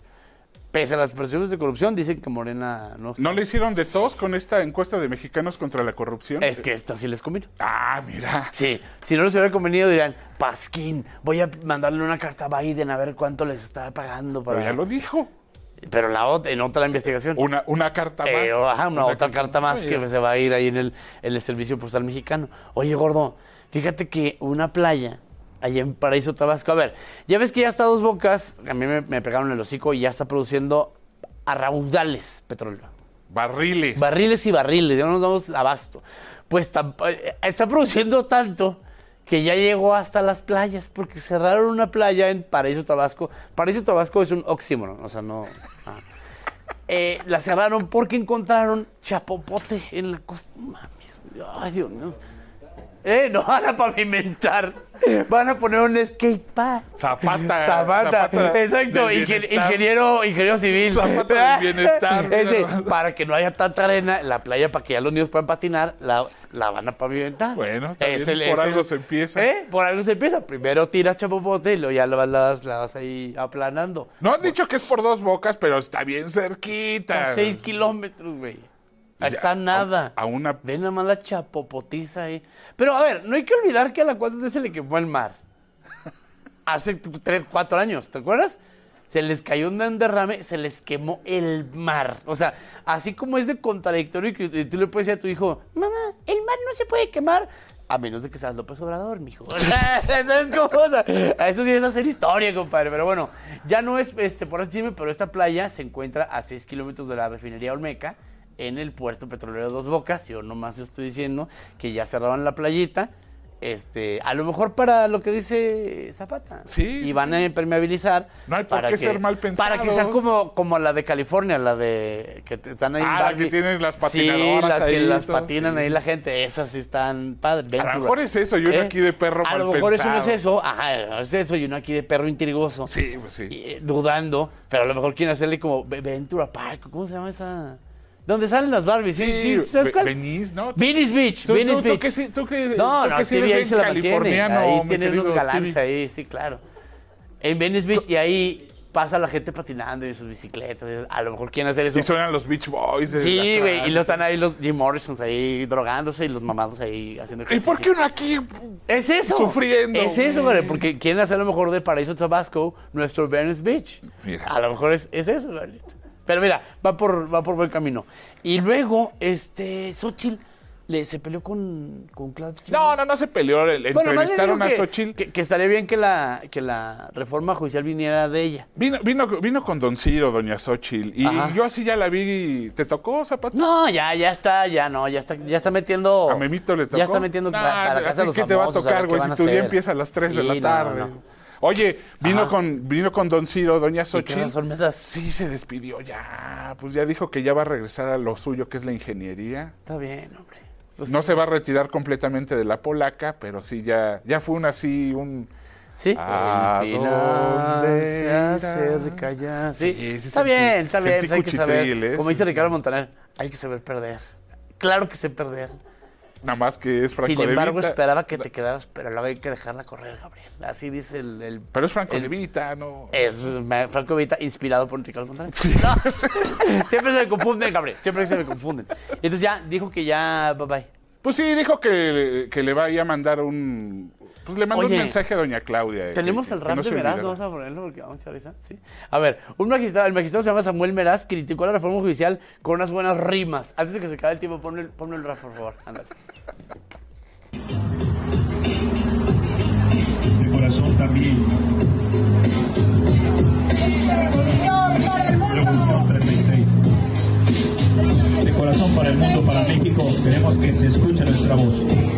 Pese a las presiones de corrupción, dicen que Morena no está. ¿No le hicieron de tos con esta encuesta de mexicanos contra la corrupción? Es que esta sí les convino. Ah, mira. Sí, si no les hubiera convenido dirían, Pasquín, voy a mandarle una carta a Biden a ver cuánto les está pagando para... Pero ya lo dijo. Pero la otra, en otra investigación. Una, una carta más. Eh, ajá, una, una otra carta más que se va a ir ahí en el, en el Servicio Postal Mexicano. Oye, gordo, fíjate que una playa allá en Paraíso, Tabasco. A ver, ya ves que ya está Dos Bocas, a mí me, me pegaron el hocico y ya está produciendo a raudales petróleo. Barriles. Barriles y barriles, ya no nos damos abasto. Pues está, está produciendo tanto que ya llegó hasta las playas, porque cerraron una playa en Paraíso, Tabasco. Paraíso, Tabasco es un oxímoron, o sea, no... Ah. Eh, la cerraron porque encontraron chapopote en la costa. Mames, ay, Dios mío. Eh, no van a pavimentar. Van a poner un skatepark. Zapata. Zapata. Zapata Exacto. Ingen, ingeniero, ingeniero civil. Zapata del bienestar. Es de, para que no haya tanta arena, la playa, para que ya los niños puedan patinar, la, la van a pavimentar. Bueno, también es el, por es algo el, se empieza. ¿Eh? Por algo se empieza. Primero tiras chapopote y luego ya la vas, la vas ahí aplanando. No han dicho que es por Dos Bocas, pero está bien cerquita. A seis kilómetros, güey. Ahí está nada. A, a una... Ve nada más la chapopotiza ahí. Pero a ver, no hay que olvidar que a la cuatro T se le quemó el mar. Hace tres, cuatro años, ¿te acuerdas? Se les cayó un derrame, se les quemó el mar. O sea, así como es de contradictorio que tú le puedes decir a tu hijo, mamá, el mar no se puede quemar. A menos de que seas López Obrador, mijo. ¿Sabes cómo? O sea, eso sí es hacer historia, compadre. Pero bueno, ya no es este por así decirme, pero esta playa se encuentra a seis kilómetros de la refinería Olmeca, en el puerto petrolero Dos Bocas. Yo nomás estoy diciendo que ya cerraban la playita, este, a lo mejor para lo que dice Zapata. Sí. Y van a impermeabilizar. No hay por para qué que, ser mal pensados. Para que sea como, como la de California, la de que están ahí. Ah, la que tienen las patinadoras. Sí, las ahí, que las todo, patinan sí. ahí la gente, esas sí están padres. A lo mejor es eso, y uno ¿Eh? aquí de perro mal A lo mejor pensado. eso no es eso, ajá, es eso, y uno aquí de perro intrigoso. Sí, pues sí. Y, eh, dudando, pero a lo mejor quieren hacerle como Ventura Park, ¿cómo se llama esa? ¿Dónde salen las Barbies? ¿Sí? Sí, ¿Sí? ¿Sabes cuál? Venice, ¿no? Venice Beach, ¿Tú, Venice tú, Beach. Tú que, sí, tú que, no, tú no, que Stevie sí ahí se la mantiene. Ahí tiene unos galanes ahí, sí, claro. En Venice Beach, y ahí pasa la gente patinando y sus bicicletas. A lo mejor quieren hacer eso. Y suenan los Beach Boys. Sí, güey, y lo están ahí los Jim Morrisons ahí drogándose y los mamados ahí haciendo ¿Y por qué uno aquí es eso? Sufriendo. Es eso, güey, porque quieren hacer a lo mejor de Paraíso Tabasco nuestro Venice Beach. Mira. A lo mejor es, es eso, güey. Pero mira, va por, va por buen camino. Y luego, este, Xochitl le, se peleó con, con Claudia. No, no, no se peleó. Le Bueno, entrevistaron a que, Xochitl. Que, que estaría bien que la, que la reforma judicial viniera de ella. Vino, vino, vino con Don Ciro, doña Xochitl. Y Ajá. yo así ya la vi. ¿Te tocó, Zapata? No, ya, ya está, ya no, ya está, ya está metiendo. A Memito le tocó. Ya está metiendo nah, para, para casa de los ¿qué te va a famosos, tocar, ver güey? qué Si van a tu día hacer. empieza a las tres de Sí, la no, tarde. no. Oye, vino Ajá. con, vino con Don Ciro, doña Xochitl. ¿Y qué razón me das? Sí, se despidió ya. Pues ya dijo que ya va a regresar a lo suyo, que es la ingeniería. Está bien, hombre. Pues no sí. se va a retirar completamente de la polaca, pero sí ya, ya fue un así, un... Sí, ¿A el final dónde se irá? acerca ya. Sí, Sí, sí está sentí- bien, está bien. sentí Hay que saber, cuchitril, ¿eh? como dice Ricardo Montaner, hay que saber perder. Claro que sé perder. Nada más que es Franco Sin de embargo, Vita. esperaba que te quedaras, pero luego hay que dejarla correr, Gabriel. Así dice el... el Pero es Franco el- de Vita, ¿no? Es me- Franco Vita, inspirado por Ricardo Montaner. No. Siempre se me confunden, Gabriel. Siempre se me confunden. Y entonces ya dijo que ya, bye bye. Pues sí, dijo que, que le vaya a mandar un... Pues le mandó Oye, un mensaje a doña Claudia. eh, Tenemos que- el que rap no de se Meraz, olvidara. vamos a ponerlo porque vamos a echar risa. ¿Sí? A ver, un magistrado, el magistrado se llama Samuel Meraz, criticó la reforma judicial con unas buenas rimas. Antes de que se acabe el tiempo, ponme el, ponme el rap, por favor. Ándale. De corazón también. Revolución treinta y seis. De corazón para el mundo, para México, queremos que se escuche nuestra voz.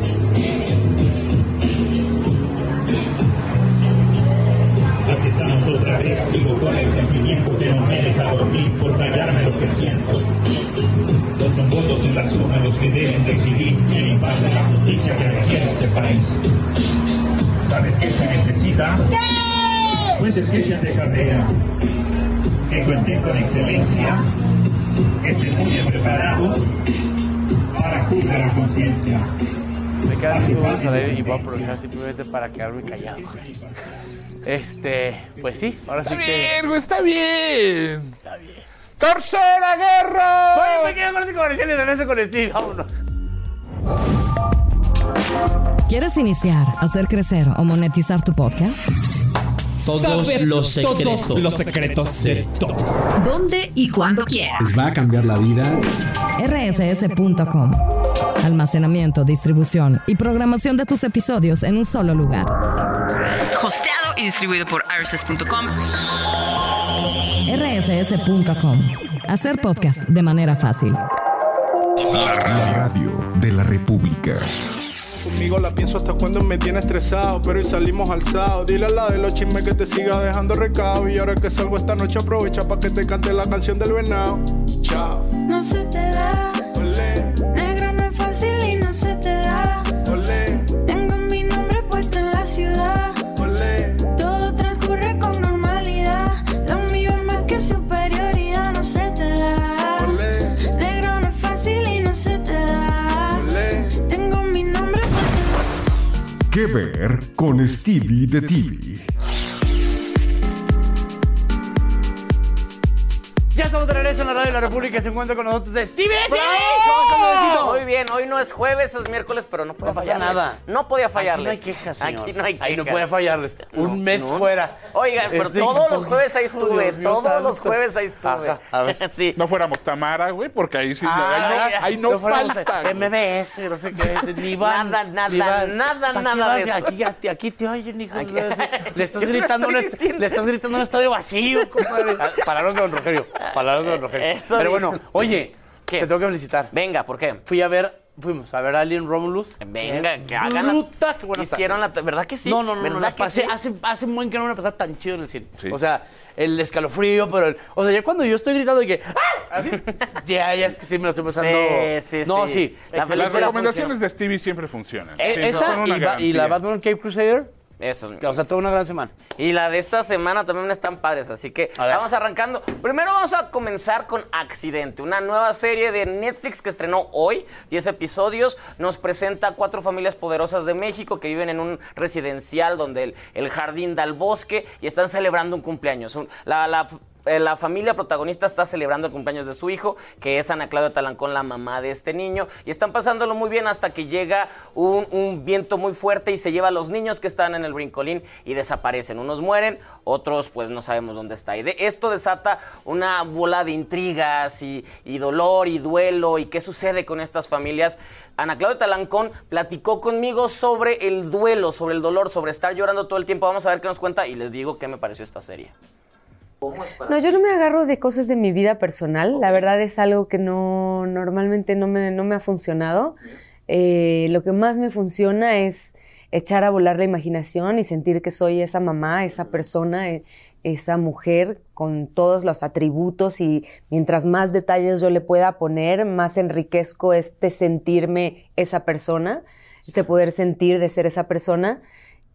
Aquí estamos otra vez, sigo con el sentimiento que no me deja dormir por callarme lo que siento. No son votos en las urnas los que deben decidir quién imparte la justicia que requiere este país. ¿Sabes qué se necesita? Jueces que sean de carrera, que cuenten con excelencia, que estén muy bien preparados para juzgar la conciencia. Me quedan segundos al aire y voy a aprovechar simplemente para quedarme callado. Este, pues sí, ahora está sí bien, que... güey, está bien. Está bien. ¡Tercera guerra! Bueno, me quedo corte comercial y regreso con Steve. Vámonos. ¿Quieres iniciar, hacer crecer o monetizar tu podcast? Todos Saber los secretos. Todos los secretos de todos. ¿Dónde y cuándo quieras? Les va a cambiar la vida. R S S punto com. Almacenamiento, distribución y programación de tus episodios en un solo lugar. Hosteado y distribuido por R S S punto com. R S S punto com. Hacer podcast de manera fácil. La radio de la República. Conmigo la pienso hasta cuando me tiene estresado, pero hoy salimos alzados. Dile a la de los chismes que te siga dejando recado. Y ahora que salgo esta noche aprovecha pa' que te cante la canción del venado. Chao. No se te da. Olé. Negra no es fácil y no se te da. Olé. Tengo mi nombre puesto en la ciudad. Olé. Todo transcurre con normalidad. Lo mío es más que superioridad. No se te da. Olé. Negra no es fácil y no se te da. Olé. Tengo mi nombre puesto en... ¿Qué ver con Stevie de T V? Ya estamos de regreso en la radio de la República y se encuentra con nosotros Stevie. Muy bien, hoy no es jueves, es miércoles, pero no puede No pasa fallarles. nada. No podía fallarles. Aquí no hay quejas, señor. Aquí no hay quejas. Ahí no puede fallarles. Un No, mes no. fuera. Oigan, pero Este, todos los pues, jueves ahí oh, estuve. Dios mío, todos santo. los jueves ahí estuve. Ajá, a ver. Sí. No fuéramos Tamara, güey, porque ahí sí, Ah, ahí no, ahí no fuéramos falta. a- M B S, no sé qué. Ni van, Nada, nada, ni van. nada, ¿Para nada qué vas? de eso? Aquí, aquí, aquí te oyen, hijo. Aquí- Le estás Yo no gritando estoy un est- diciendo. le estás gritando en un estadio vacío, compadre. Ah, Palabras de don Rogelio. Palabras de don Rogelio. Eso Pero dijo. bueno, oye, ¿Qué? te tengo que felicitar. Venga, ¿por qué? Fui a ver, fuimos a ver a Alien Romulus. Venga, Qué que hagan la... bruta, qué buena está. Hicieron la... ¿Verdad que sí? No, no, no, ¿Verdad no, la que pasé, sí? hace, hace un buen que no me pasaba tan chido en el cine. Sí. O sea, el escalofrío, pero el, o sea, ya cuando yo estoy gritando de que ¡ah! Así, ya, ya es que sí me lo estoy pasando. Sí, sí, No, sí. sí. La Excelente. Las película recomendaciones de Stevie siempre funcionan. Eh, Sí, Esa son una y, ba- y garantía. la Batman Cape Crusader. Eso. O sea, toda una gran semana. Y la de esta semana también están padres, así que A ver. vamos arrancando. Primero vamos a comenzar con Accidente, una nueva serie de Netflix que estrenó hoy, diez episodios. Nos presenta a cuatro familias poderosas de México que viven en un residencial donde el, el jardín da al bosque y están celebrando un cumpleaños. Un- La, la eh, la familia protagonista está celebrando el cumpleaños de su hijo, que es Ana Claudia Talancón, la mamá de este niño, y están pasándolo muy bien hasta que llega un, un viento muy fuerte y se lleva a los niños que están en el brincolín y desaparecen. Unos mueren, otros pues no sabemos dónde está. Y de esto desata una bola de intrigas y, y dolor y duelo y qué sucede con estas familias. Ana Claudia Talancón platicó conmigo sobre el duelo, sobre el dolor, sobre estar llorando todo el tiempo. Vamos a ver qué nos cuenta y les digo qué me pareció esta serie. No, yo no me agarro de cosas de mi vida personal. La verdad es algo que no normalmente no me, no me ha funcionado. Eh, lo que más me funciona es echar a volar la imaginación y sentir que soy esa mamá, esa persona, eh, esa mujer con todos los atributos, y mientras más detalles yo le pueda poner, más enriquezco este sentirme esa persona, este poder sentir de ser esa persona.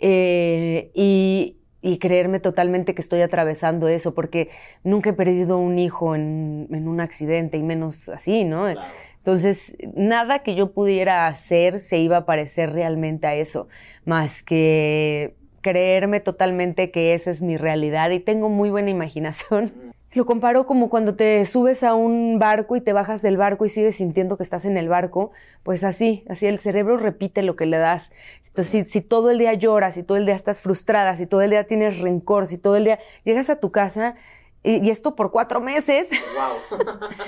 Eh, y Y creerme totalmente que estoy atravesando eso, porque nunca he perdido un hijo en, en un accidente, y menos así, ¿no? Claro. Entonces, nada que yo pudiera hacer se iba a parecer realmente a eso, más que creerme totalmente que esa es mi realidad, y tengo muy buena imaginación. Lo comparo como cuando te subes a un barco y te bajas del barco y sigues sintiendo que estás en el barco, pues así, así el cerebro repite lo que le das. Entonces, si, si todo el día lloras, si todo el día estás frustrada, si todo el día tienes rencor, si todo el día llegas a tu casa, y, y esto por cuatro meses, wow.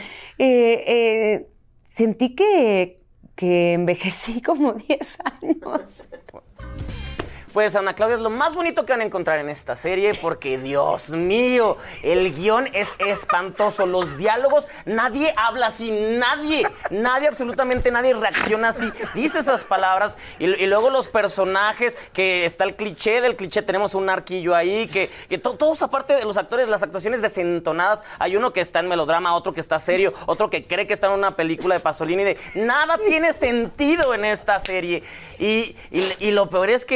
eh, eh, sentí que, que envejecí como diez años. Pues Ana Claudia es lo más bonito que van a encontrar en esta serie, porque Dios mío, el guión es espantoso, los diálogos, nadie habla así, nadie, nadie, absolutamente nadie reacciona así, dice esas palabras, y, y luego los personajes, que está el cliché del cliché, tenemos un arquillo ahí, que, que to, todos aparte de los actores, las actuaciones desentonadas, hay uno que está en melodrama, otro que está serio, otro que cree que está en una película de Pasolini, de nada tiene sentido en esta serie, y, y, y lo peor es que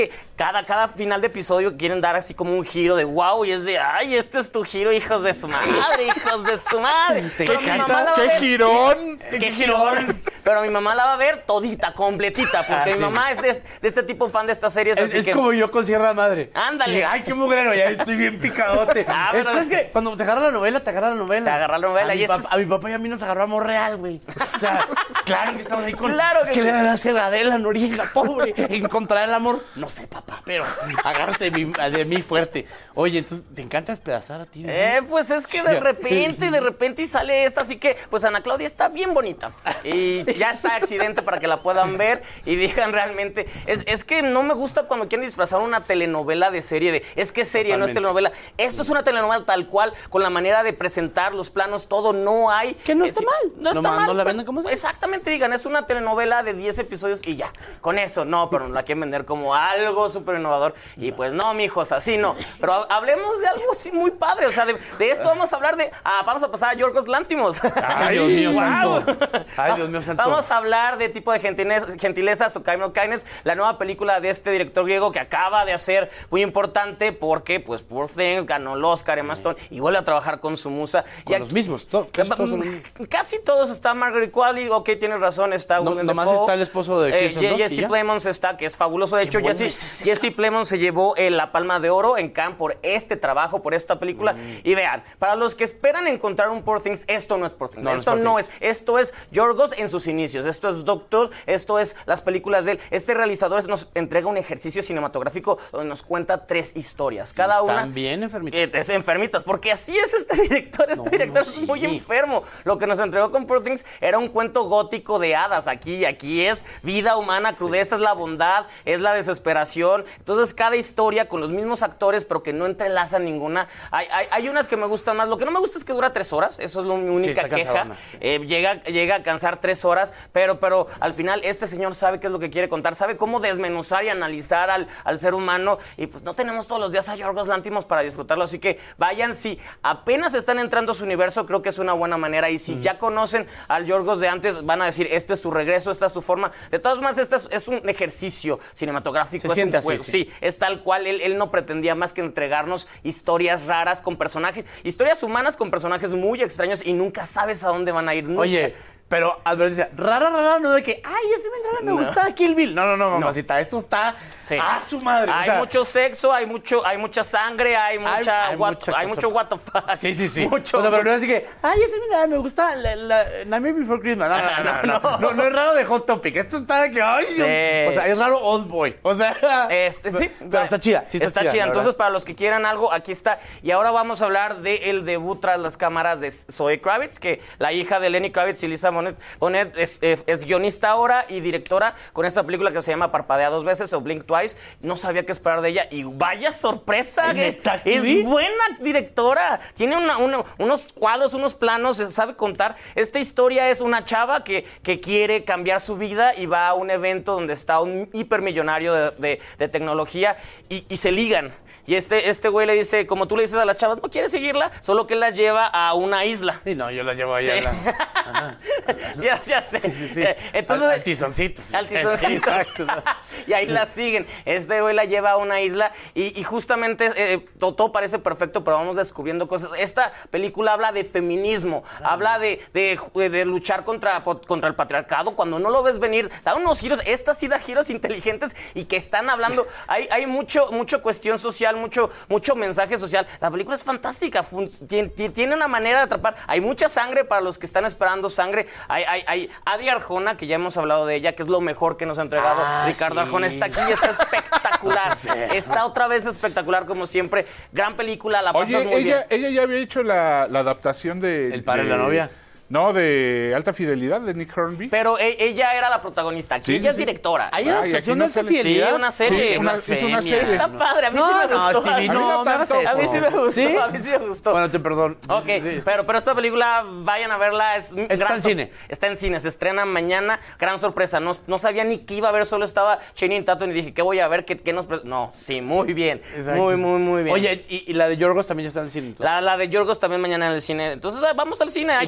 cada, cada final de episodio quieren dar así como un giro de wow, y es de, ay, este es tu giro, hijos de su madre, hijos de su madre. Pero mi mamá la va a ver. ¡Qué girón! ¡Qué girón! Pero mi mamá la va a ver todita, completita, porque ah, mi sí. mamá es de, de este tipo fan de estas series. Es, así es que... como yo con Sierra Madre. Ándale. Y, ay, qué mugrero, ya estoy bien picadote. Ah, pero es que cuando te agarra la novela, te agarra la novela. Te agarra la novela. A, y mi, este papá, es... a mi papá y a mí nos agarramos real, güey. O sea, claro que estamos ahí con... Claro que... ¿Qué le dan a hacer a Adela Noriega, pobre? Encontrar el amor. No sé, papá, pero agárrate de mí, de mí fuerte. Oye, entonces, ¿te encanta despedazar a ti? ¿No? Eh, pues es que de repente, de repente y sale esta, así que, pues Ana Claudia está bien bonita. Y ya está Accidente para que la puedan ver y digan realmente. Es, es que no me gusta cuando quieren disfrazar una telenovela de serie de. Es que es serie, Totalmente. No es telenovela. Esto es una telenovela tal cual, con la manera de presentar los planos, todo. No hay. Que no está es, mal. No está no, mal. No la venden como sea. Exactamente, digan, es una telenovela de diez episodios y ya. Con eso, no, pero la quieren vender como algo súper innovador. Y pues no, mijos, así no. Pero hablemos de algo sí muy padre. O sea, de, de esto vamos a hablar de. Ah, vamos a pasar a Yorgos Lántimos. Ay, Dios mío, wow. santo. Ay, Dios mío, santo. Vamos a hablar de tipo de gentileza, gentilezas o kind of kindness, la nueva película de este director griego que acaba de hacer muy importante porque, pues, Poor Things ganó el Oscar, Emma Stone, y vuelve a trabajar con su musa. Con y los aquí, mismos, to, casi, todos son los mismos. Casi todos. Está Margaret Qualley, ok, tienes razón, está no, Willem nomás Dafoe. está el esposo de Kirsten eh, Jesse Plemons está, que es fabuloso. De hecho, bueno Jesse, Jesse Plemons se llevó eh, la Palma de Oro en Cannes por este trabajo, por esta película. Mm. Y vean, para los que esperan encontrar un Poor Things, esto no es Poor Things. No, esto no es, esto es Yorgos en sus inicios. Esto es Doctor, esto es las películas de él. Este realizador nos entrega un ejercicio cinematográfico donde nos cuenta tres historias. Cada Están una. Están bien enfermitas. Es enfermitas, porque así es este director. Este no, director no, es sí. muy enfermo. Lo que nos entregó con Poor Things era un cuento gótico de hadas. Aquí y aquí es vida humana, crudeza, sí. es la bondad, es la desesperación. Entonces, cada historia con los mismos actores, pero que no entrelazan ninguna. Hay, hay, hay unas que me gustan más. Lo que no me gusta es que dura tres horas. Eso es lo, mi única sí, queja. Eh, llega, llega a cansar tres horas, pero, pero al final este señor sabe qué es lo que quiere contar, sabe cómo desmenuzar y analizar al, al ser humano. Y pues no tenemos todos los días a Yorgos Lántimos para disfrutarlo. Así que vayan, si apenas están entrando a su universo, creo que es una buena manera. Y si mm. ya conocen al Yorgos de antes, van a decir, este es su regreso, esta es su forma. De todas maneras, este es, es un ejercicio cinematográfico. Se siente es un juego. Así, sí. sí, es tal cual. Él, él no pretendía más que entregarnos historias raras con personajes, historias humanas con personajes muy extraños y nunca sabes a dónde van a ir. Nunca. Oye, pero advertencia, rara, rara, no de que, ay, ese me, me no. gusta Kill Bill. No, no, no, mamacita, no. Esto está sí. a su madre. Hay o sea, mucho sexo, hay mucho, hay mucha sangre, hay mucha, hay, hay, what, mucha hay mucho what the fuck. Sí, sí, sí. Mucho. O sea, pero no es así que, ay, ese mira, me gusta la, la, Nightmare Before Christmas. No, no, no, no, no, no, no es raro de Hot Topic. Esto está de que, ay, sí. O sea, es raro Old Boy. O sea, es, sí, pero está chida. Sí está, está chida. chida. Entonces, para los que quieran algo, aquí está. Y ahora vamos a hablar del debut tras las cámaras de Zoe Kravitz, que la hija de Lenny Kravitz y Lisa Bonet, Bonet es, es, es guionista ahora y directora con esta película que se llama Parpadea dos veces o Blink Twice. No sabía qué esperar de ella y vaya sorpresa. Es, es buena directora. Tiene una, una, unos cuadros, unos planos, sabe contar. Esta historia es una chava que, que quiere cambiar su vida y va a un evento donde está un hipermillonario de, de, de tecnología y, y se ligan. Y este este güey le dice, como tú le dices a las chavas, no quieres seguirla, solo que él las lleva a una isla. Sí, no, yo las llevo allá. Sí. La... ya, ya sé. Sí, sí, sí. Entonces, al, al tizoncito. Al tizoncito. Sí, y ahí la siguen. Este güey la lleva a una isla y, y justamente eh, todo, todo parece perfecto, pero vamos descubriendo cosas. Esta película habla de feminismo, ah, habla de, de, de luchar contra, contra el patriarcado. Cuando no lo ves venir, da unos giros. Esta sí da giros inteligentes y que están hablando. Hay, hay mucho, mucho cuestión social, mucho, mucho mensaje social. La película es fantástica, Fun- tiene, tiene una manera de atrapar. Hay mucha sangre para los que están esperando sangre. Hay, hay, hay Adi Arjona, que ya hemos hablado de ella, que es lo mejor que nos ha entregado. Ah, Ricardo sí. Arjona está aquí y está espectacular. Está otra vez espectacular, como siempre. Gran película, la pasas Oye, muy ella, bien. ella ya había hecho la, la adaptación de... El padre de... de la novia. No, de Alta Fidelidad, de Nick Hornby. Pero e- ella era la protagonista. Aquí sí, ella sí, es directora. ¿Hay adaptación de Alta Fidelidad? Sí, una serie. Sí, una, es una serie. Está padre, a mí no, sí me gustó. No, Stevie, no, no hagas eso. A mí sí me gustó, ¿Sí? a mí sí me gustó. Bueno, te perdono. Ok, pero, pero esta película, vayan a verla. Es está gran en cine. Está en cine, se estrena mañana. Gran sorpresa. No, no sabía ni qué iba a ver, solo estaba Channing Tatum y dije, ¿qué voy a ver? ¿Qué, qué nos pre-? No, sí, muy bien. Exacto. Muy, muy, muy bien. Oye, y, y la de Yorgos también ya está en el cine. La, la de Yorgos también mañana en el cine. Entonces, vamos al cine, hay y, cosas buenas.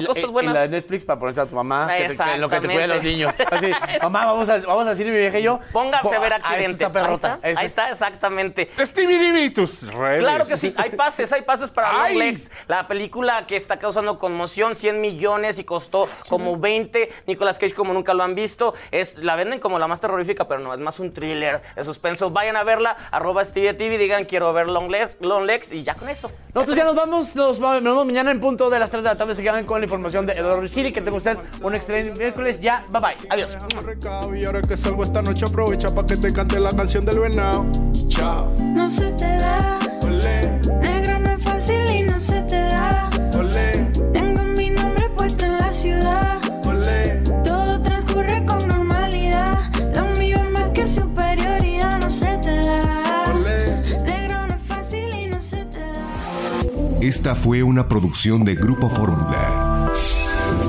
personas- la de Netflix para ponerte a tu mamá, que te- que lo que te cuiden los Exactamente. niños. Así, mamá, vamos a, vamos a decir mi vieja y yo. Póngase a ver Ah, Accidente. esta perrota. Ahí está, ahí está, exactamente. Stevie Divi, tus redes. Claro que sí, hay pases, hay pases para Ay. Longlegs, la película que está causando conmoción, cien millones y costó como veinte. Nicolas Cage como nunca lo han visto, es, la venden como la más terrorífica, pero no, es más un thriller de suspenso. Vayan a verla, arroba Stevie T V, digan quiero ver Longlegs, Longlegs y ya con eso. Nosotros ya nos vamos, nos vamos, nos vemos mañana en punto de las tres de la tarde. Se quedan con la información de Eduardo Gili. Que tenga usted un excelente miércoles. Ya, bye bye. Adiós. Y ahora que salgo esta noche aprovecha pa' que te cante la canción del venado. Chao. No se te da. Olé, Negra no es fácil y no se te da. olé, Tengo mi nombre puesto en la ciudad. olé. Todo transcurre con normalidad. Lo mío es más que superioridad. No se te da. Negra no es fácil y no se te da. Esta fue una producción de Grupo Fórmula.